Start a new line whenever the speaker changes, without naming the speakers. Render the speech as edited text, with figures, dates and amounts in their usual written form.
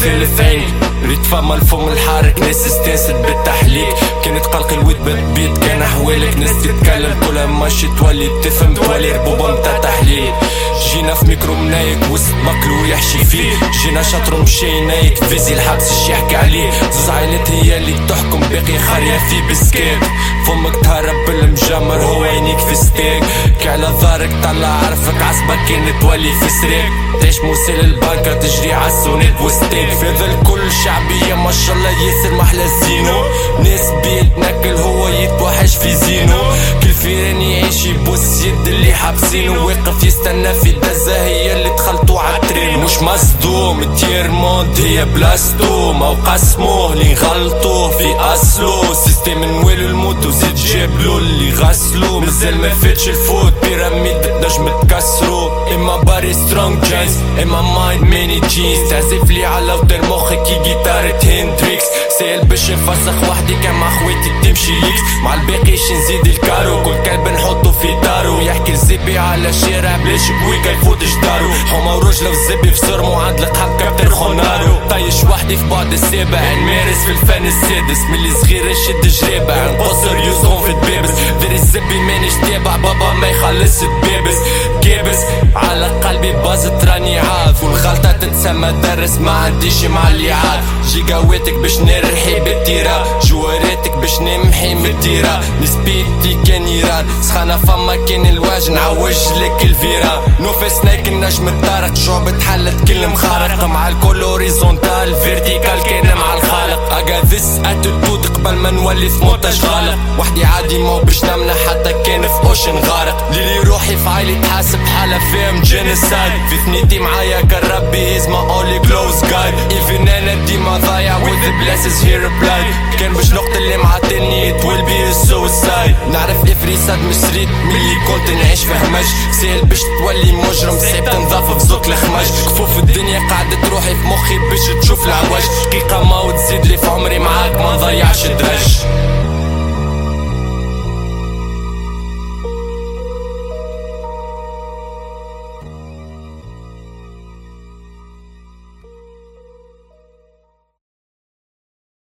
الفيل في عينك. ريت فما الفم الحارك ناس استانست بالتحليك. كانت قلق الويت بتبيت كان احوالك. ناس تتكلم كلها ماشي تولي تفهم تولي ربوبة متاع تحليل. جينا في ميكرو منايك وسط مكلو يحشي فيه. جينا شاطر مشي نايك فيزي الحبس اش يحكي عليه. زوز عائلات هي اللي تحكم باقي خارية فيه بسكيك. فمك تهرب بالمجمر هو عينيك في ستيك. كي على ظهرك طلع عرفك عصبك كان تولي في سريك. تعيش موسيل البنكة تجري عالسونيت وستيك. في ذا الكل شعبية ما شاء الله ياسر محلى زينو. ناس بيتنكل هو يتوحش في زينو. كل فيران يعيش يبوس يد اللي حابسينو. واقف يستنى في دزة هي اللي دخلتو عالترين. مش مصدوم تير موند هي بلاستو. ما وقسموه اللي غلطوه في اصلو. سيستم نوالو الموت وزيد جابلو اللي غسلو. مازال ما فاتش الفوت بيراميد نجم تكسرو. اما باري سترونج جايز اما مايند ماني جينز. تعزف لي على وتر مخي كي جيتارة هندريكس. سائل باش نفسخ وحدي كان مع خواتي تمشي ليكس. مع الباقيش نزيد الكارو. كل كلب نحطو في دارو. يحكي الزبي على شارع بلاش بويكا يفوتش دارو. حما ورجله والزبي في صرمو عدلق حب كابتن خونارو. طيش وحدي في بعد السابع نمارس في الفن السادس. ملي صغير نشد جرابع نقصر يوزون في دبابس. دير الزبي مانيش تابع بابا ما يخلص دبابس. كابس على قلبي باظت راني عاف. والغلطة تتسمى درس ما عنديش مع اللي عاد. جيجاواتك باش نرحي بالتيرا. جواراتك باش نمحي من التيرا. نسبيتي كان يران سخانة فما كان الواج نعوج لك الفيرا. نوفي سنايك النجم الطارق. شعب تحلت كل مخارق. مع الكل اوريزونتال فيرتيكال كان مع الخالق. اجا ذس اتيتود قبل ما نولي في مونتاج غالق. وحدي عادي مو باش نمنع حتى كان في اوشن غارق. ليلي روحي في عائلي تحاسب حالة فيهم جينيسايد. في ثنيتي معايا كالربي is my only close guide. even انا ديما ضايع with the blessings he replied. كان باش نقتل اللي معطلني it will be a suicide. نعرف افري صاد مش ريت ملي كنت نعيش في همج. سهل باش تولي مجرم صعيب تنضاف في زوك الخمج. كفوف الدنيا قعدت روحي في مخي باش تشوف العواج. دقيقة ما وتزيد لي في عمري معاك ما نضيعش درج.